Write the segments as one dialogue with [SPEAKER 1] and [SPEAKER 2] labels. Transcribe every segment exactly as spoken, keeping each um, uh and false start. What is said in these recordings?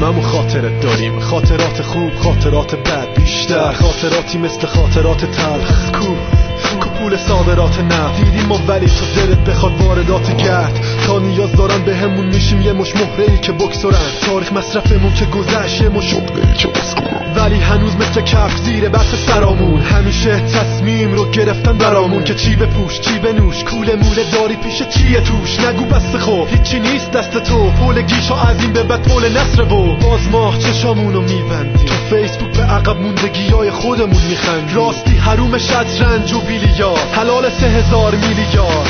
[SPEAKER 1] هممون خاطرت داریم، خاطرات خوب، خاطرات بد، بیشتر خاطراتی مثل خاطرات تلخ. کو کو پول صادرات نفت دیدیم ما، ولی تو دلت بخواد واردات گرد. تا نیاز دارن به همون میشیم یه مش مهره‌ای که بکسورن، تاریخ مصرفمون که گذشت یه مش مهره‌ای که بسکورن، ولی هنوز مثل کف زیر برف سرامون. همیشه تصمیم رو گرفتن برامون که چی بپوش چی بنوش، کوله موله داری پیش چیه توش. نگو بس خوب هیچی نیست دست تو، پول گیشا از این به بعد پول نصره و باز ما چشامونو میبندیم. تو فیسبوک به عقب موندگیای خودمون میخندیم، راستی حروم شطرنج و بیلیارد، حلال سه هزار میلیارد.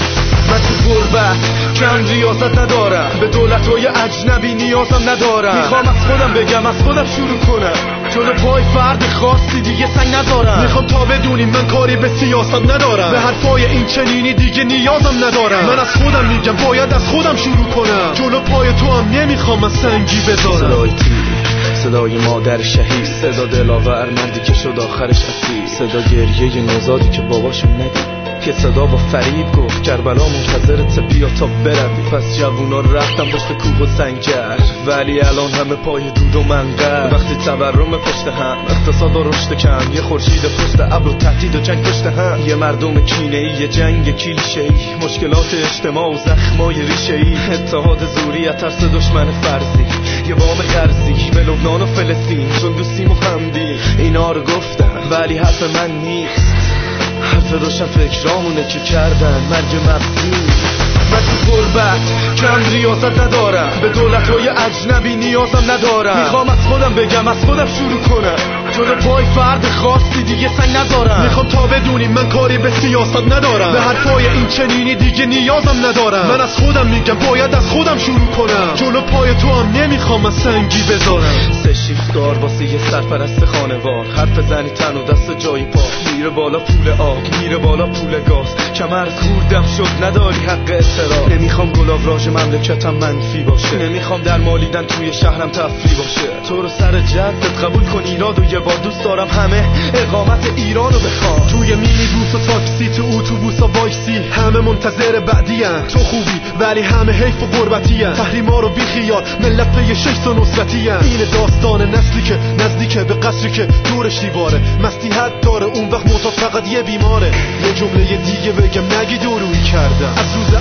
[SPEAKER 2] من تو غربت کم ریاضت ندارم، به دولت‌های اجنبی نیازم ندارم. میخوام از خودم بگم، از خودم شروع کنم، جلو پای فرد خاصی دیگه سنگ ندارم.
[SPEAKER 1] میخوام تا بدونی من کاری به سیاست ندارم، به حرفای این چنینی دیگه نیازم ندارم. من از خودم میگم باید از خودم شروع کنم، جلو پای تو هم نمیخوام از سنگی بذارم.
[SPEAKER 2] صدای تیر، صدای مادر شهید، صدا دلاور مردی که شد آخرش اسیر، صدا گریه نوزادی که باباشم ندید، که صدا با فرید گفت کربلا منتظرت بیا تا بروی. پس جوونا رفتم پشت کوه و سنگر، ولی الان همه پای دود و منقر. وقتی تورم پشت هم، اقتصاد و رشد کم، یه خورشید پشت ابر و تهدید و جنگ پشت هم، یه مردم کینه‌ای، یه جنگ کلیشه‌ای، مشکلات اجتماع و زخمای ریشه‌ای، اتحاد زوری ترس دشمن فرضی، یه وام قرضی به لبنان و فلسطین، چون دوستیم و همدی. اینا رو گفتم ولی حرف من نیست، حرف روشن فکرامونه که کردن مرگ مغزی. من تو غربت کم ریاضت ندارم، به دولت‌های اجنبی نیازم ندارم. میخوام از خودم بگم، از خودم شروع کنم، جلو پای فرد خاصی دیگه سنگ ندارم.
[SPEAKER 1] میخوام تا بدونی من کاری به سیاست ندارم، به حرفای این چنینی دیگه نیازم ندارم. من از خودم میگم باید از خودم شروع کنم، جلو پای تو هم نمیخوام از سنگی بذارم.
[SPEAKER 2] سه شیفتار واسه یه سرپرست خانوار، حرف زنی تن و دست جای پا، میره بالا پول آب، میره بالا پول گاز، کمر خوردم شد نداری حق اعتراض. نمیخوام گلاوراژ مملکتم منفی باشه، نمیخوام در مالیدن توی شهرم تفریح باشه. تو رو سر جدت قبول کن ایراد و یه بار دوست دارم همه اقامت ایرانو بخوام.
[SPEAKER 1] توی مینی بوس و تاکسی، تو اتوبوس و وایسی، همه منتظر بعدی ان. تو خوبی ولی همه حیف و غربتی ان، تحریما رو بی خیال، ملت پی شیست و نصرتی ان. این داستان نسلی که نزدیکه به قصری که دورش دیواره، مستی حد داره اون وقت معتاد فقط یه بیماره. یه جمله دیگه بگم نگی دورویی کردم، از روز